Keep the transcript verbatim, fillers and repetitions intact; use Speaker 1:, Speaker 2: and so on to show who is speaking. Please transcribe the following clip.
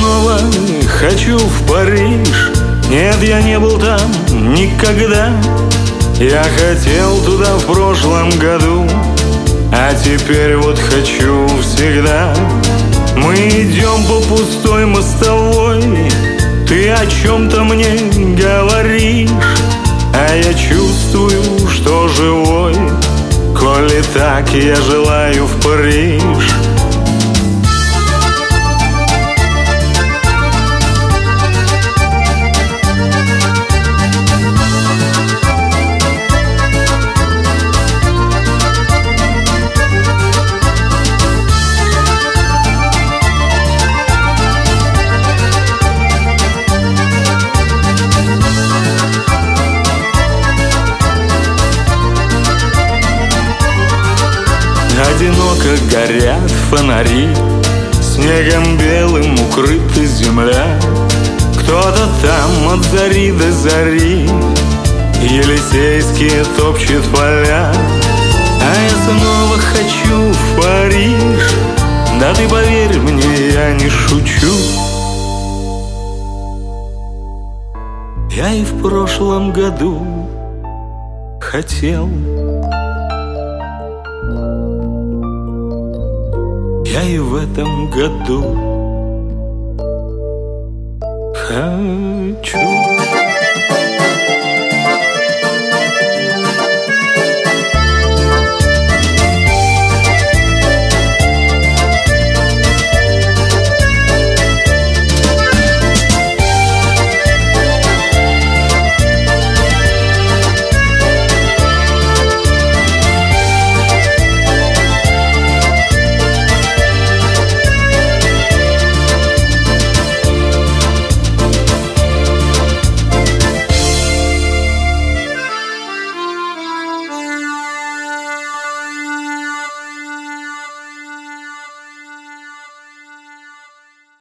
Speaker 1: снова хочу в Париж. Нет, я не был там никогда. Я хотел туда в прошлом году, а теперь вот хочу всегда. Мы идем по пустой мостовой, ты о чем-то мне говоришь, а я чувствую, что живой. Коли так, я желаю в Париж. Одиноко горят фонари, снегом белым укрыта земля. Кто-то там от зари до зари Елисейские топчет поля. А я снова хочу в Париж. Да ты поверь мне, я не шучу. Я и в прошлом году хотел, я и в этом году хочу.